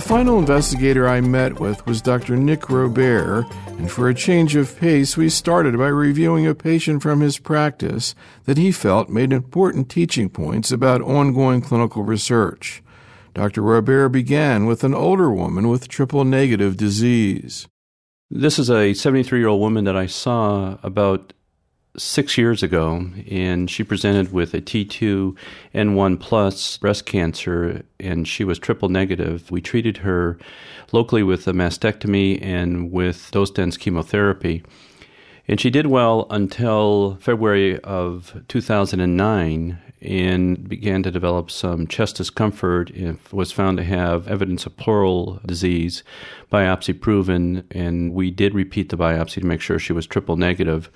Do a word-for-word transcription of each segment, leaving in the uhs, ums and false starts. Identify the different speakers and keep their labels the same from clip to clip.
Speaker 1: final investigator I met with was Doctor Nick Robert, and for a change of pace, we started by reviewing a patient from his practice that he felt made important teaching points about ongoing clinical research. Doctor Robert began with an older woman with triple-negative disease.
Speaker 2: This is a seventy-three-year-old woman that I saw about six years ago, and she presented with a T two N one plus breast cancer, and she was triple negative. We treated her locally with a mastectomy and with dose-dense chemotherapy. And she did well until February of two thousand nine and began to develop some chest discomfort and was found to have evidence of pleural disease, biopsy proven, and we did repeat the biopsy to make sure she was triple negative.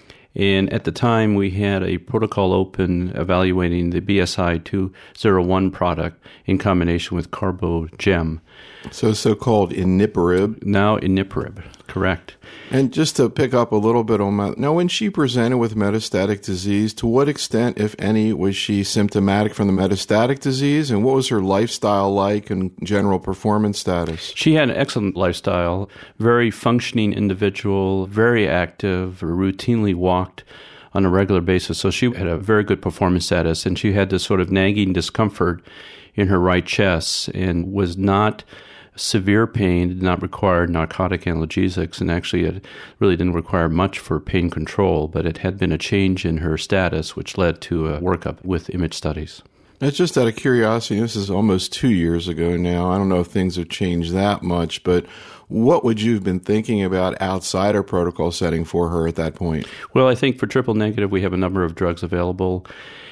Speaker 2: And at the time, we had a protocol open evaluating the B S I two oh one product in combination with CarboGem.
Speaker 1: So so-called Iniparib.
Speaker 2: Now Iniparib, correct.
Speaker 1: And just to pick up a little bit on that, now when she presented with metastatic disease, to what extent, if any, was she symptomatic from the metastatic disease, and what was her lifestyle like and general performance status?
Speaker 2: She had an excellent lifestyle, very functioning individual, very active, routinely walked on a regular basis. So she had a very good performance status, and she had this sort of nagging discomfort in her right chest and was not severe pain, did not require narcotic analgesics, and actually it really didn't require much for pain control, but it had been a change in her status, which led to a workup with image studies.
Speaker 1: It's just out of curiosity, this is almost two years ago now. I don't know if things have changed that much, but what would you have been thinking about outside our protocol setting for her at that point?
Speaker 2: Well, I think for triple negative, we have a number of drugs available.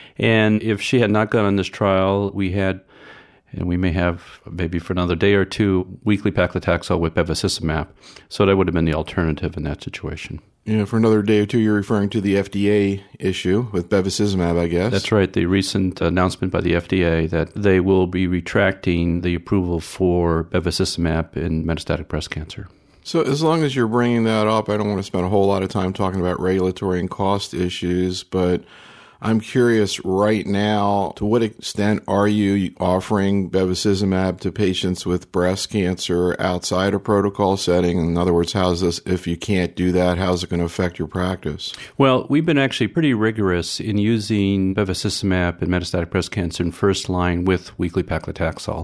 Speaker 2: And if she had not gone on this trial, we had, and we may have maybe for another day or two, weekly paclitaxel with bevacizumab. So that would have been the alternative in that situation.
Speaker 1: Yeah, for another day or two, you're referring to the F D A issue with bevacizumab, I guess.
Speaker 2: That's right. The recent announcement by the F D A that they will be retracting the approval for bevacizumab in metastatic breast cancer.
Speaker 1: So as long as you're bringing that up, I don't want to spend a whole lot of time talking about regulatory and cost issues, but I'm curious right now, to what extent are you offering bevacizumab to patients with breast cancer outside a protocol setting? In other words, how's this, if you can't do that, how's it going to affect your practice?
Speaker 2: Well, we've been actually pretty rigorous in using bevacizumab in metastatic breast cancer in first line with weekly paclitaxel.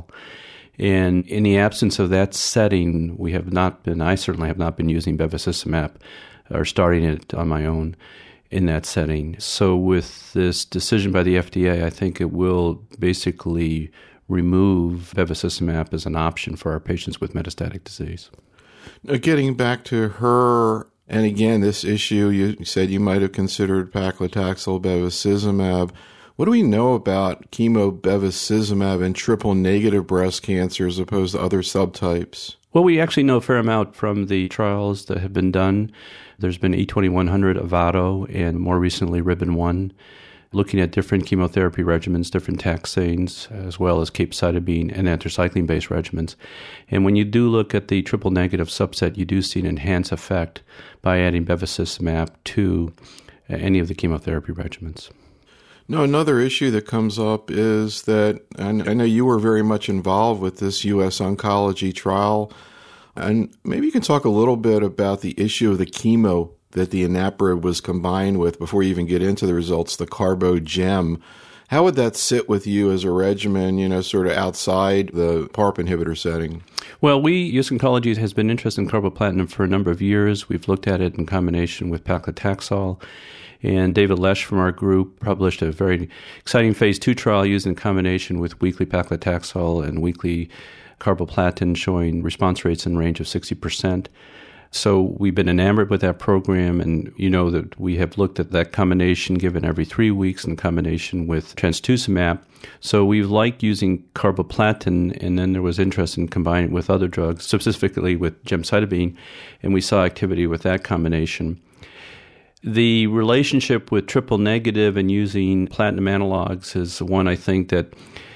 Speaker 2: And in the absence of that setting, we have not been, I certainly have not been using bevacizumab or starting it on my own in that setting. So with this decision by the F D A, I think it will basically remove bevacizumab as an option for our patients with metastatic disease.
Speaker 1: Now, getting back to her, and again, this issue, you said you might have considered paclitaxel, bevacizumab. What do we know about chemo bevacizumab in triple-negative breast cancer as opposed to other subtypes?
Speaker 2: Well, we actually know a fair amount from the trials that have been done. There's been E twenty-one hundred, Avado, and more recently Ribbon one, looking at different chemotherapy regimens, different taxanes, as well as capecitabine and anthracycline-based regimens. And when you do look at the triple-negative subset, you do see an enhanced effect by adding bevacizumab to any of the chemotherapy regimens.
Speaker 1: No, another issue that comes up is that, and I know you were very much involved with this U S oncology trial, and maybe you can talk a little bit about the issue of the chemo that the Iniparib was combined with before you even get into the results, the CarboGem. How would that sit with you as a regimen, you know, sort of outside the PARP inhibitor setting?
Speaker 2: Well, we, U S Oncology has been interested in carboplatin for a number of years. We've looked at it in combination with paclitaxel. And David Lesh from our group published a very exciting phase two trial using combination with weekly paclitaxel and weekly carboplatin, showing response rates in the range of sixty percent. So we've been enamored with that program, and you know that we have looked at that combination given every three weeks in combination with trastuzumab. So we've liked using carboplatin, and then there was interest in combining it with other drugs, specifically with gemcitabine, and we saw activity with that combination. The relationship with triple negative and using platinum analogs is one I think that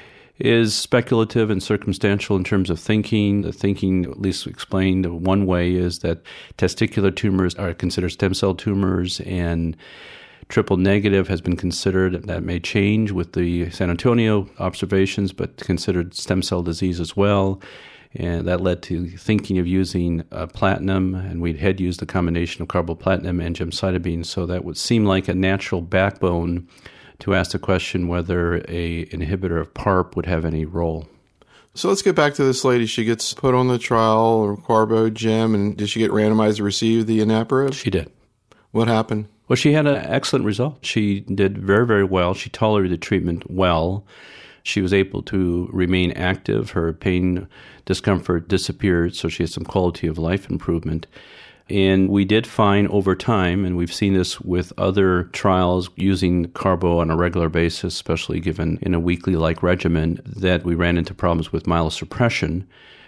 Speaker 2: is speculative and circumstantial in terms of thinking. The thinking, at least explained one way, is that testicular tumors are considered stem cell tumors, and triple negative has been considered, that may change with the San Antonio observations, but considered stem cell disease as well. And that led to thinking of using uh, platinum, and we had used a combination of carboplatin and gemcitabine, so that would seem like a natural backbone to ask the question whether a inhibitor of PARP would have any role.
Speaker 1: So let's get back to this lady. She gets put on the trial, or carbo, gem, and did she get randomized to receive the inaprib?
Speaker 2: She did.
Speaker 1: What happened?
Speaker 2: Well, she had an excellent result. She did very, very well. She tolerated the treatment well. She was able to remain active. Her pain, discomfort disappeared, so she had some quality of life improvement. And we did find over time, and we've seen this with other trials using carbo on a regular basis, especially given in a weekly-like regimen, that we ran into problems with myelosuppression.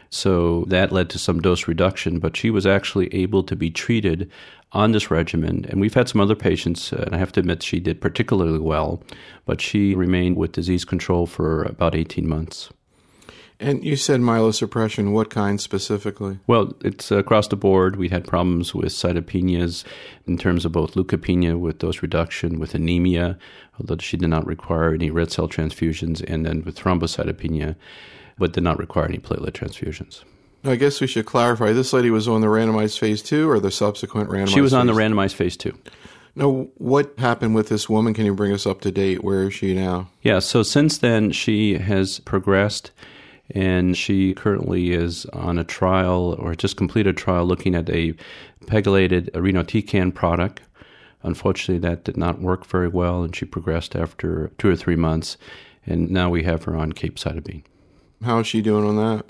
Speaker 2: So that led to some dose reduction, but she was actually able to be treated on this regimen. And we've had some other patients, and I have to admit she did particularly well, but she remained with disease control for about eighteen months.
Speaker 1: And you said myelosuppression. What kind specifically?
Speaker 2: Well, it's across the board. We had problems with cytopenias in terms of both leukopenia with dose reduction, with anemia, although she did not require any red cell transfusions, and then with thrombocytopenia, but did not require any platelet transfusions.
Speaker 1: I guess we should clarify. This lady was on the randomized phase two or the subsequent randomized phase?
Speaker 2: She was on the randomized phase two.
Speaker 1: Now, what happened with this woman? Can you bring us up to date? Where is she now?
Speaker 2: Yeah, so since then, she has progressed, and she currently is on a trial, or just completed a trial, looking at a pegylated irinotecan product. Unfortunately, that did not work very well, and she progressed after two or three months, and now we have her on capecitabine.
Speaker 1: How is she doing on that?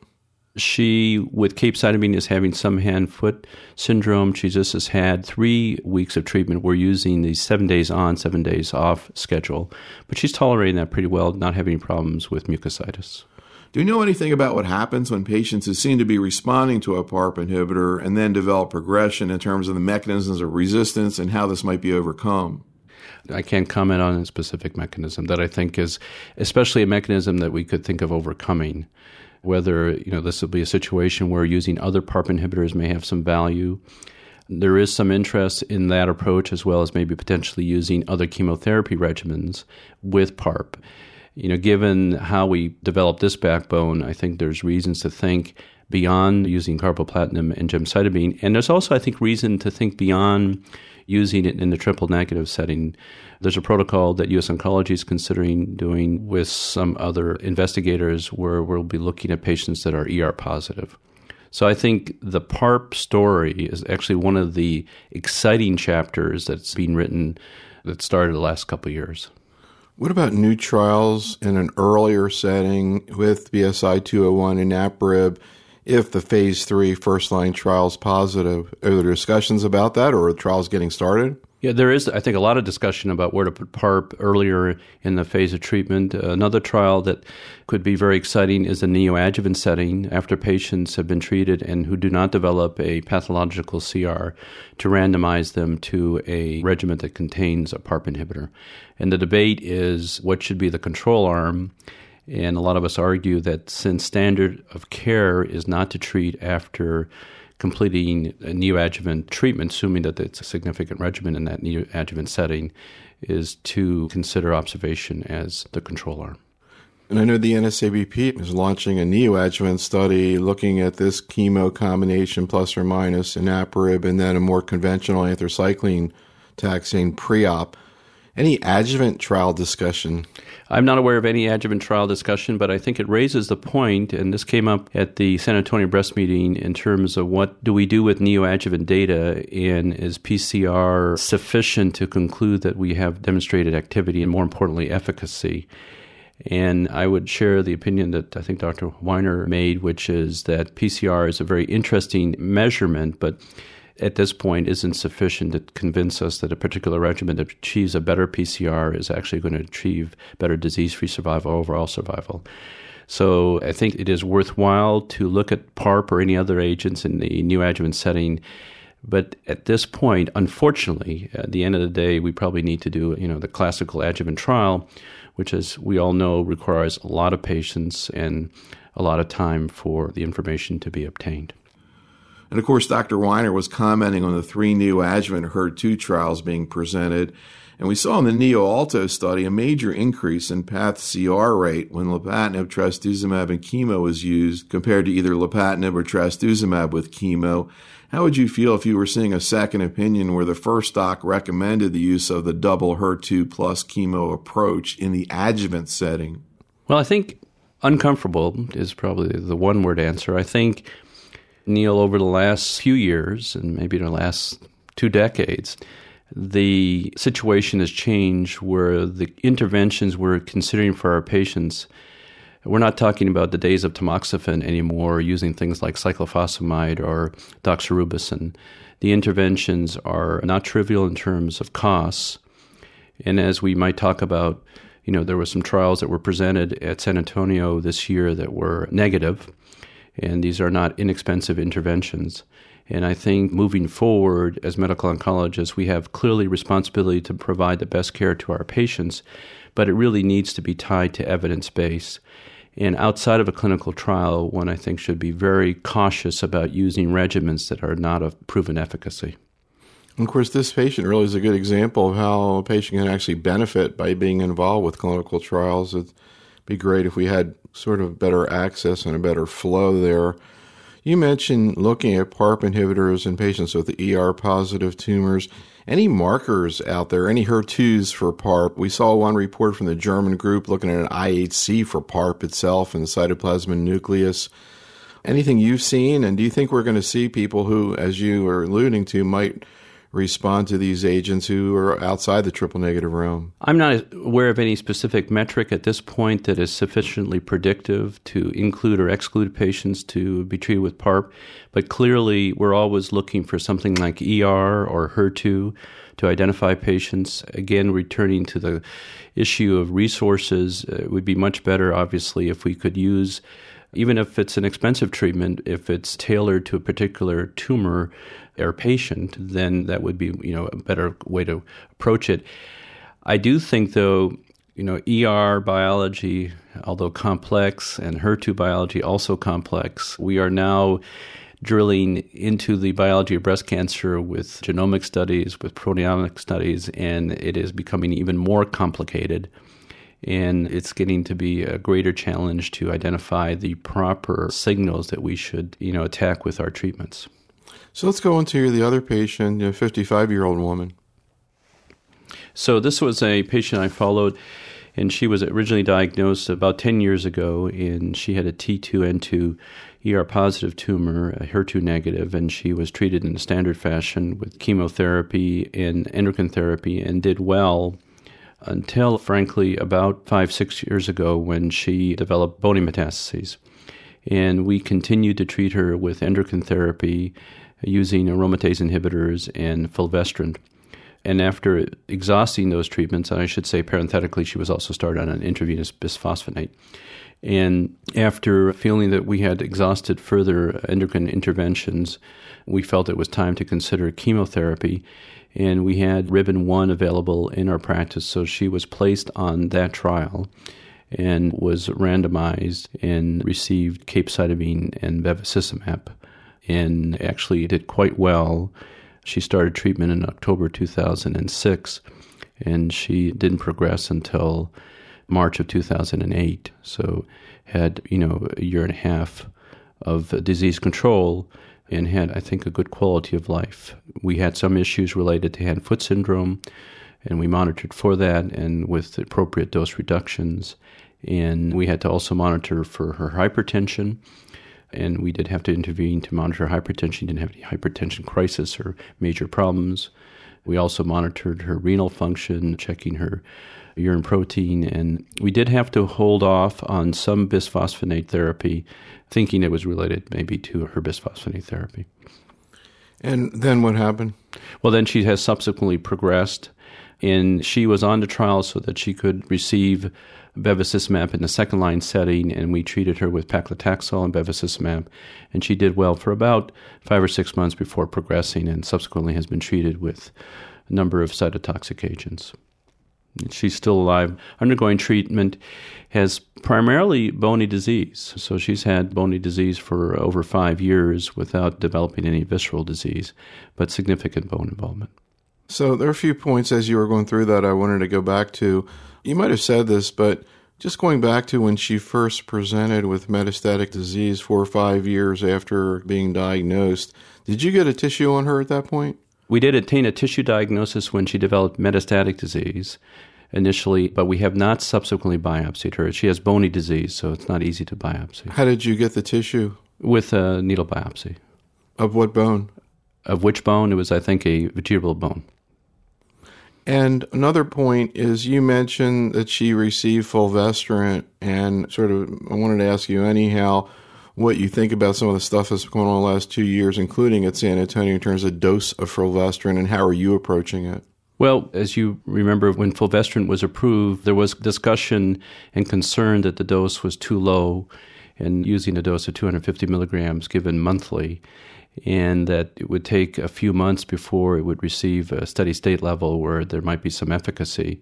Speaker 2: She, with capecitabine, is having some hand-foot syndrome. She just has had three weeks of treatment. We're using the seven days on, seven days off schedule, but she's tolerating that pretty well, not having problems with mucositis.
Speaker 3: Do you know anything about what happens when patients who seem to be responding to a PARP inhibitor and then develop progression in terms of the mechanisms of resistance and how this might be overcome?
Speaker 2: I can't comment on a specific mechanism that I think is especially a mechanism that we could think of overcoming. Whether, you know, this will be a situation where using other PARP inhibitors may have some value. There is some interest in that approach, as well as maybe potentially using other chemotherapy regimens with PARP. You know, given how we developed this backbone, I think there's reasons to think beyond using carboplatin and gemcitabine. And there's also, I think, reason to think beyond using it in the triple negative setting. There's a protocol that U S Oncology is considering doing with some other investigators where we'll be looking at patients that are E R positive. So I think the PARP story is actually one of the exciting chapters that's been written that started the last couple of years.
Speaker 1: What about new trials in an earlier setting with B S I two oh one and inaprib if the phase three first-line trial is positive? Are there discussions about that, or are the trials getting started?
Speaker 2: Yeah, there is, I think, a lot of discussion about where to put PARP earlier in the phase of treatment. Uh, another trial that could be very exciting is the neoadjuvant setting after patients have been treated and who do not develop a pathological C R, to randomize them to a regimen that contains a PARP inhibitor. And the debate is what should be the control arm. And a lot of us argue that since standard of care is not to treat after completing a neoadjuvant treatment, assuming that it's a significant regimen in that neoadjuvant setting, is to consider observation as the control arm.
Speaker 1: And I know the N S A B P is launching a neoadjuvant study looking at this chemo combination plus or minus inaprib and then a more conventional anthracycline taxane pre-op. Any adjuvant trial discussion?
Speaker 2: I'm not aware of any adjuvant trial discussion, but I think it raises the point, and this came up at the San Antonio Breast Meeting, in terms of what do we do with neoadjuvant data, and is P C R sufficient to conclude that we have demonstrated activity and, more importantly, efficacy? And I would share the opinion that I think Doctor Weiner made, which is that P C R is a very interesting measurement, but at this point isn't sufficient to convince us that a particular regimen that achieves a better P C R is actually going to achieve better disease-free survival, overall survival. So I think it is worthwhile to look at PARP or any other agents in the neoadjuvant setting. But at this point, unfortunately, at the end of the day, we probably need to do, you know, the classical adjuvant trial, which, as we all know, requires a lot of patience and a lot of time for the information to be obtained.
Speaker 3: And of course, Doctor Weiner was commenting on the three new adjuvant H E R two trials being presented. And we saw in the NEO-ALTO study a major increase in P A T C R rate when lapatinib, trastuzumab, and chemo was used compared to either lapatinib or trastuzumab with chemo. How would you feel if you were seeing a second opinion where the first doc recommended the use of the double H E R two plus chemo approach in the adjuvant setting?
Speaker 2: Well, I think uncomfortable is probably the one-word answer. I think, Neil, over the last few years, and maybe the last two decades, the situation has changed where the interventions we're considering for our patients, we're not talking about the days of tamoxifen anymore, using things like cyclophosphamide or doxorubicin. The interventions are not trivial in terms of costs. And as we might talk about, you know, there were some trials that were presented at San Antonio this year that were negative, and these are not inexpensive interventions. And I think moving forward as medical oncologists, we have clearly responsibility to provide the best care to our patients, but it really needs to be tied to evidence base. And outside of a clinical trial, one I think should be very cautious about using regimens that are not of proven efficacy.
Speaker 1: And of course, this patient really is a good example of how a patient can actually benefit by being involved with clinical trials. It'd be great if we had sort of better access and a better flow there. You mentioned looking at PARP inhibitors in patients with E R-positive tumors. Any markers out there, any H E R twos for PARP? We saw one report from the German group looking at an I H C for PARP itself and the cytoplasmic nucleus. Anything you've seen, and do you think we're going to see people who, as you were alluding to, might respond to these agents who are outside the triple-negative realm?
Speaker 2: I'm not aware of any specific metric at this point that is sufficiently predictive to include or exclude patients to be treated with PARP, but clearly we're always looking for something like E R or H E R two to identify patients. Again, returning to the issue of resources, it would be much better, obviously, if we could use, even if it's an expensive treatment, if it's tailored to a particular tumor or patient, then that would be, you know, a better way to approach it. I do think, though, you know, E R biology, although complex, and H E R two biology also complex, we are now drilling into the biology of breast cancer with genomic studies, with proteomic studies, and it is becoming even more complicated. And it's getting to be a greater challenge to identify the proper signals that we should, you know, attack with our treatments.
Speaker 1: So let's go into the other patient, a fifty-five-year-old woman.
Speaker 2: So this was a patient I followed, and she was originally diagnosed about ten years ago, and she had a T two N two E R-positive tumor, a H E R two negative, and she was treated in a standard fashion with chemotherapy and endocrine therapy and did well until, frankly, about five, six years ago when she developed bony metastases. And we continued to treat her with endocrine therapy using aromatase inhibitors and fulvestrant. And after exhausting those treatments, and I should say parenthetically, she was also started on an intravenous bisphosphonate. And after feeling that we had exhausted further endocrine interventions, we felt it was time to consider chemotherapy. And we had Ribbon one available in our practice, so she was placed on that trial and was randomized and received capecitabine and bevacizumab, and actually did quite well. She started treatment in October two thousand six, and she didn't progress until March of two thousand eight. So had, you know, a year and a half of disease control and had, I think, a good quality of life. We had some issues related to hand-foot syndrome, and we monitored for that and with appropriate dose reductions. And we had to also monitor for her hypertension, and we did have to intervene to monitor hypertension. She didn't have any hypertension crisis or major problems. We also monitored her renal function, checking her urine protein, and we did have to hold off on some bisphosphonate therapy, thinking it was related maybe to her bisphosphonate therapy.
Speaker 1: And then what happened?
Speaker 2: Well, then she has subsequently progressed, and she was on the trial so that she could receive bevacizumab in the second-line setting, and we treated her with paclitaxel and bevacizumab, and she did well for about five or six months before progressing, and subsequently has been treated with a number of cytotoxic agents. She's still alive, undergoing treatment, has primarily bony disease. So she's had bony disease for over five years without developing any visceral disease, but significant bone involvement.
Speaker 1: So there are a few points as you were going through that I wanted to go back to. You might have said this, but just going back to when she first presented with metastatic disease four or five years after being diagnosed, did you get a tissue on her at that point?
Speaker 2: We did obtain a tissue diagnosis when she developed metastatic disease initially, but we have not subsequently biopsied her. She has bony disease, so it's not easy to biopsy.
Speaker 1: How did you get the tissue?
Speaker 2: With a needle biopsy.
Speaker 1: Of what bone?
Speaker 2: Of which bone? It was, I think, a vertebral bone.
Speaker 1: And another point is you mentioned that she received fulvestrant, and sort of I wanted to ask you anyhow what you think about some of the stuff that's going on the last two years, including at San Antonio, in terms of dose of fulvestrant, and how are you approaching it?
Speaker 2: Well, as you remember, when fulvestrant was approved, there was discussion and concern that the dose was too low, and using a dose of two hundred fifty milligrams given monthly, and that it would take a few months before it would receive a steady state level where there might be some efficacy.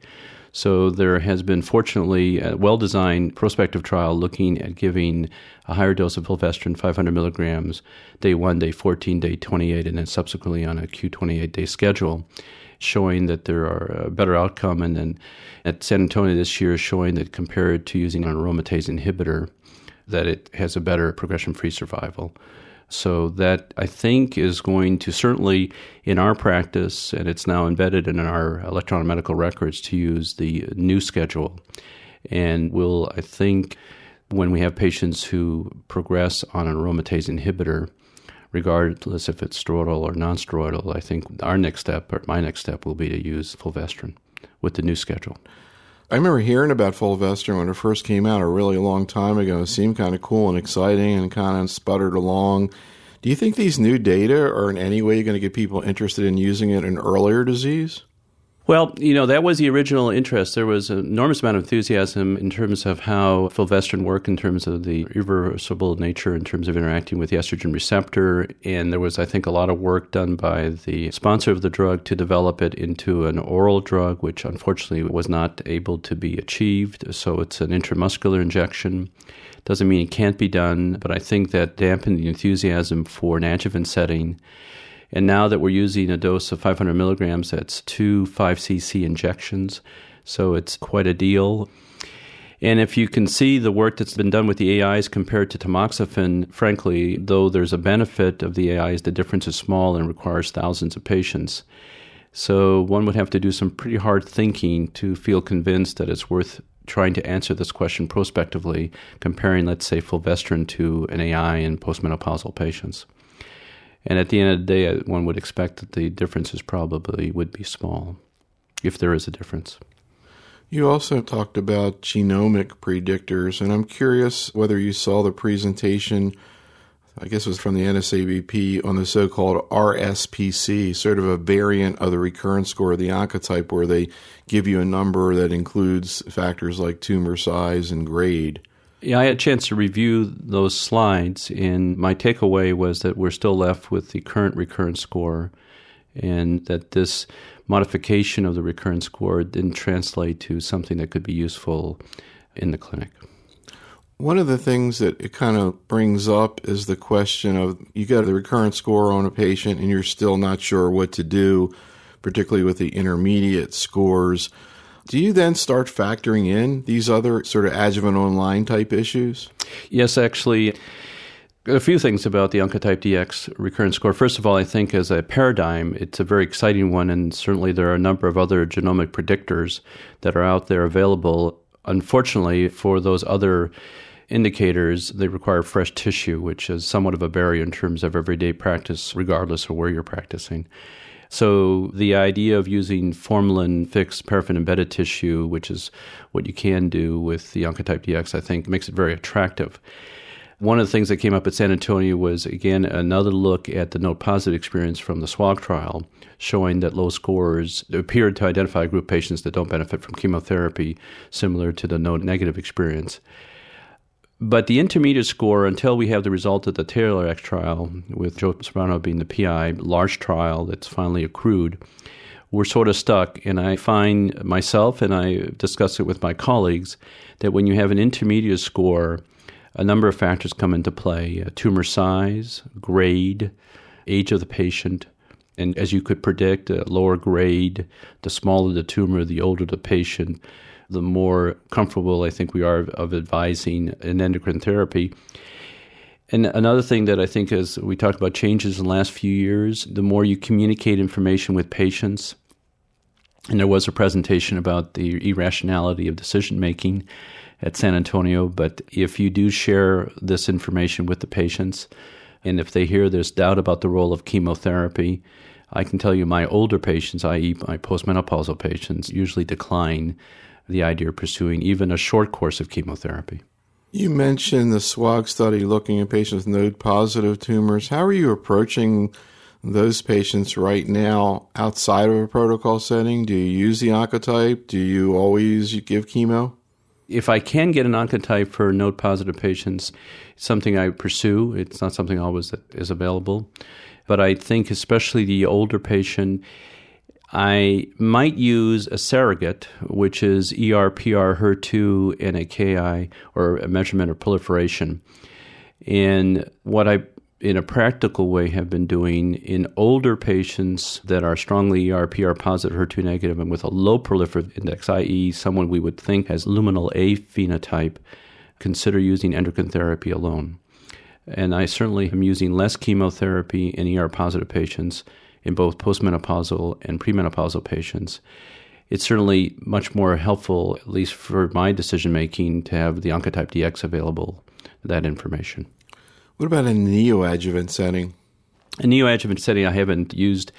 Speaker 2: So there has been, fortunately, a well-designed prospective trial looking at giving a higher dose of fulvestrant, five hundred milligrams, day one, day fourteen, day twenty-eight, and then subsequently on a Q twenty-eight day schedule, showing that there are a better outcome. And then at San Antonio this year, showing that compared to using an aromatase inhibitor, that it has a better progression-free survival. So that, I think, is going to certainly, in our practice, and it's now embedded in our electronic medical records, to use the new schedule. And will, I think, when we have patients who progress on an aromatase inhibitor, regardless if it's steroidal or non-steroidal, I think our next step, or my next step, will be to use fulvestrant with the new schedule.
Speaker 1: I remember hearing about fulvestrant when it first came out a really long time ago. It seemed kind of cool and exciting and kind of sputtered along. Do you think these new data are in any way going to get people interested in using it in earlier disease?
Speaker 2: Well, you know, that was the original interest. There was an enormous amount of enthusiasm in terms of how fulvestrant worked, in terms of the irreversible nature, in terms of interacting with the estrogen receptor. And there was, I think, a lot of work done by the sponsor of the drug to develop it into an oral drug, which unfortunately was not able to be achieved. So it's an intramuscular injection. Doesn't mean it can't be done, but I think that dampened the enthusiasm for an adjuvant setting. And now that we're using a dose of five hundred milligrams, that's two five c c injections, so it's quite a deal. And if you can see the work that's been done with the A Is compared to tamoxifen, frankly, though there's a benefit of the A Is, the difference is small and requires thousands of patients. So one would have to do some pretty hard thinking to feel convinced that it's worth trying to answer this question prospectively, comparing, let's say, fulvestrant to an A I in postmenopausal patients. And at the end of the day, one would expect that the differences probably would be small, if there is a difference.
Speaker 1: You also talked about genomic predictors, and I'm curious whether you saw the presentation, I guess it was from the N S A B P, on the so-called R S P C, sort of a variant of the recurrence score of the Oncotype, where they give you a number that includes factors like tumor size and grade.
Speaker 2: Yeah, I had a chance to review those slides, and my takeaway was that we're still left with the current recurrence score, and that this modification of the recurrence score didn't translate to something that could be useful in the clinic.
Speaker 1: One of the things that it kind of brings up is the question of, you got the recurrence score on a patient and you're still not sure what to do, particularly with the intermediate scores. Do you then start factoring in these other sort of adjuvant online type issues?
Speaker 2: Yes, actually. A few things about the Oncotype D X recurrence score. First of all, I think as a paradigm, it's a very exciting one, and certainly there are a number of other genomic predictors that are out there available. Unfortunately, for those other indicators, they require fresh tissue, which is somewhat of a barrier in terms of everyday practice, regardless of where you're practicing. So the idea of using formalin-fixed paraffin-embedded tissue, which is what you can do with the Oncotype D X, I think makes it very attractive. One of the things that came up at San Antonio was, again, another look at the node-positive experience from the SWOG trial, showing that low scores appeared to identify a group of patients that don't benefit from chemotherapy, similar to the node-negative experience. But the intermediate score, until we have the result of the TAILOR-X trial, with Joe Sperano being the P I, large trial that's finally accrued, we're sort of stuck. And I find myself, and I discuss it with my colleagues, that when you have an intermediate score, a number of factors come into play: uh, tumor size, grade, age of the patient. And as you could predict, a lower grade, the smaller the tumor, the older the patient, the more comfortable I think we are of advising an endocrine therapy. And another thing that I think is, we talked about changes in the last few years, the more you communicate information with patients, and there was a presentation about the irrationality of decision-making at San Antonio, but if you do share this information with the patients, and if they hear there's doubt about the role of chemotherapy, I can tell you my older patients, that is my postmenopausal patients, usually decline the idea of pursuing even a short course of chemotherapy.
Speaker 1: You mentioned the SWOG study looking at patients with node-positive tumors. How are you approaching those patients right now outside of a protocol setting? Do you use the Oncotype? Do you always give chemo?
Speaker 2: If I can get an Oncotype for node-positive patients, it's something I pursue. It's not something always that is available. But I think especially the older patient, I might use a surrogate, which is E R, P R, H E R two, and a K I, or a measurement of proliferation. And what I, in a practical way, have been doing in older patients that are strongly E R, P R positive, H E R two negative, and with a low proliferative index, that is someone we would think has luminal A phenotype, consider using endocrine therapy alone. And I certainly am using less chemotherapy in E R positive patients in both postmenopausal and premenopausal patients. It's certainly much more helpful, at least for my decision-making, to have the Oncotype D X available, that information.
Speaker 1: What about a neoadjuvant setting?
Speaker 2: A neoadjuvant setting I haven't used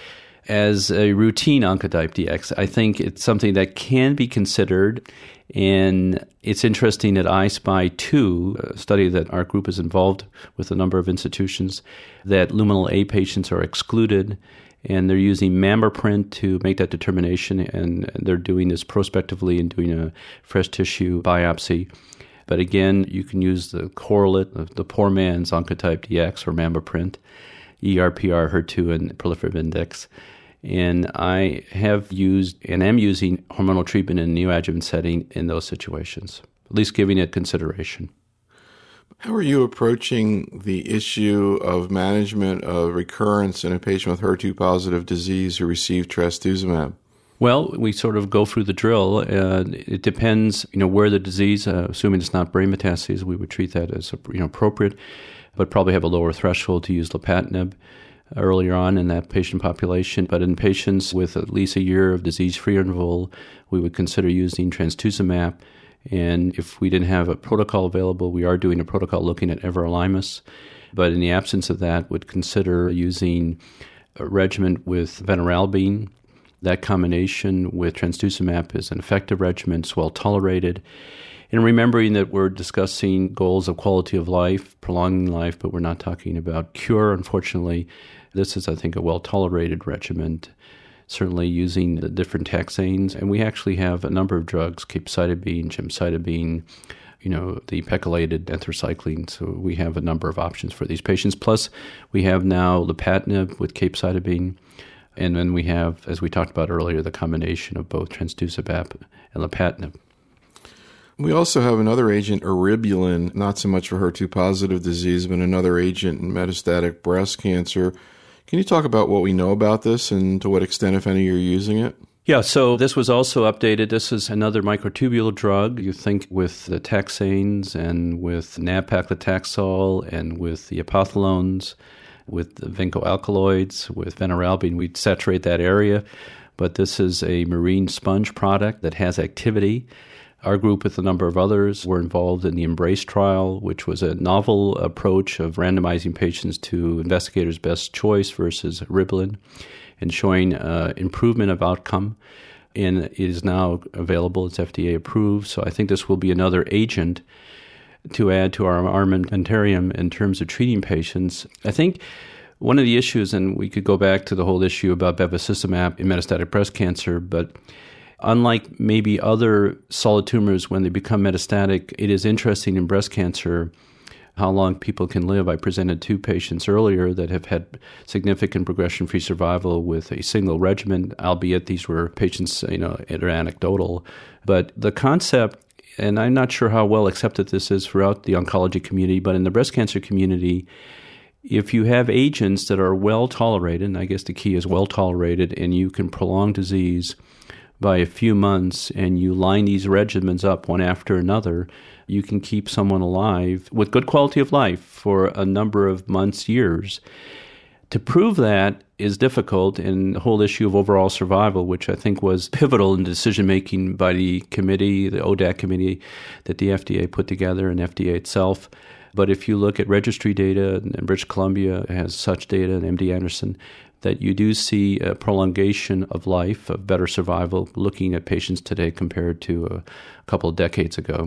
Speaker 2: as a routine Oncotype D X. I think it's something that can be considered, and it's interesting that I SPY two, a study that our group is involved with a number of institutions, that luminal A patients are excluded, and they're using MammaPrint to make that determination, and they're doing this prospectively and doing a fresh tissue biopsy. But again, you can use the correlate of the poor man's Oncotype D X or MammaPrint, E R, P R, H E R two, and proliferative index. And I have used and am using hormonal treatment in a neoadjuvant setting in those situations, at least giving it consideration.
Speaker 1: How are you approaching the issue of management of recurrence in a patient with H E R two positive disease who received trastuzumab?
Speaker 2: Well, we sort of go through the drill. Uh, it depends, you know, where the disease, uh, assuming it's not brain metastases, we would treat that as, you know, appropriate, but probably have a lower threshold to use lapatinib earlier on in that patient population. But in patients with at least a year of disease-free interval, we would consider using trastuzumab. And if we didn't have a protocol available, we are doing a protocol looking at everolimus. But in the absence of that, would consider using a regimen with veniralbine. That combination with trastuzumab is an effective regimen. It's well tolerated. And remembering that we're discussing goals of quality of life, prolonging life, but we're not talking about cure, unfortunately. This is, I think, a well-tolerated regimen, certainly using the different taxanes. And we actually have a number of drugs, capecitabine, gemcitabine, you know, the pegylated anthracycline. So we have a number of options for these patients. Plus, we have now lapatinib with capecitabine. And then we have, as we talked about earlier, the combination of both trastuzumab and lapatinib.
Speaker 1: We also have another agent, eribulin, not so much for H E R two positive disease, but another agent in metastatic breast cancer. Can you talk about what we know about this and to what extent, if any, you're using it?
Speaker 2: Yeah, so this was also updated. This is another microtubule drug. You think with the taxanes and with nab-paclitaxel and with the epothalones, with the vincoalkaloids, with veniralbine, we'd saturate that area. But this is a marine sponge product that has activity. Our group, with a number of others, were involved in the EMBRACE trial, which was a novel approach of randomizing patients to investigators' best choice versus eribulin, and showing uh, improvement of outcome. And it is now available. It's F D A approved. So I think this will be another agent to add to our armamentarium in terms of treating patients. I think one of the issues, and we could go back to the whole issue about bevacizumab in metastatic breast cancer, but unlike maybe other solid tumors, when they become metastatic, it is interesting in breast cancer how long people can live. I presented two patients earlier that have had significant progression-free survival with a single regimen, albeit these were patients, you know, that are anecdotal. But the concept, and I'm not sure how well accepted this is throughout the oncology community, but in the breast cancer community, if you have agents that are well tolerated, and I guess the key is well tolerated, and you can prolong disease by a few months, and you line these regimens up one after another, you can keep someone alive with good quality of life for a number of months, years. To prove that is difficult, and the whole issue of overall survival, which I think was pivotal in decision-making by the committee, the O D A C committee that the F D A put together, and F D A itself. But if you look at registry data, and British Columbia has such data, and M D Anderson, that you do see a prolongation of life, of better survival, looking at patients today compared to a couple of decades ago.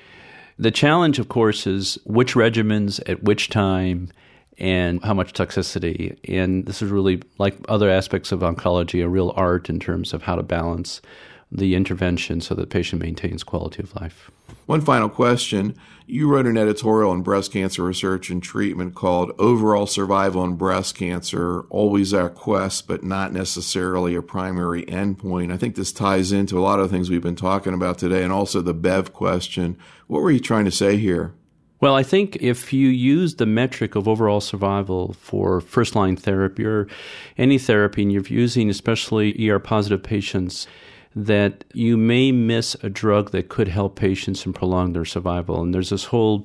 Speaker 2: The challenge, of course, is which regimens at which time and how much toxicity. And this is really, like other aspects of oncology, a real art in terms of how to balance the intervention so that the patient maintains quality of life.
Speaker 3: One final question. You wrote an editorial in Breast Cancer Research and Treatment called Overall Survival in Breast Cancer, Always Our Quest, but not necessarily a primary endpoint. I think this ties into a lot of the things we've been talking about today, and also the B E V question. What were you trying to say here?
Speaker 2: Well, I think if you use the metric of overall survival for first-line therapy or any therapy, and you're using especially E R-positive patients, that you may miss a drug that could help patients and prolong their survival. And there's this whole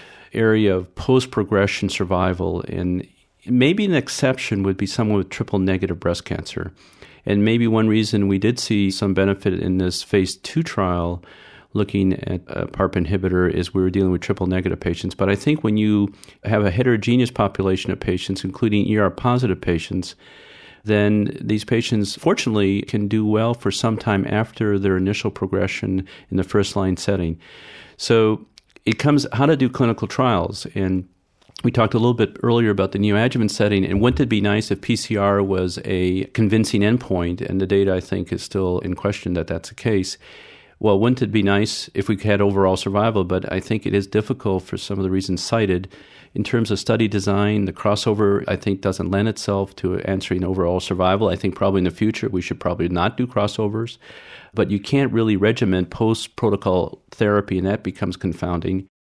Speaker 2: area of post-progression survival, and maybe an exception would be someone with triple-negative breast cancer. And maybe one reason we did see some benefit in this phase two trial looking at a PARP inhibitor is we were dealing with triple-negative patients. But I think when you have a heterogeneous population of patients, including E R-positive patients, then these patients, fortunately, can do well for some time after their initial progression in the first-line setting. So it comes how to do clinical trials. And we talked a little bit earlier about the neoadjuvant setting, and wouldn't it be nice if P C R was a convincing endpoint? And the data, I think, is still in question that that's the case. Well, wouldn't it be nice if we had overall survival? But I think it is difficult for some of the reasons cited. In terms of study design, the crossover, I think, doesn't lend itself to answering overall survival. I think probably in the future we should probably not do crossovers. But you can't really regiment post-protocol therapy, and that becomes confounding.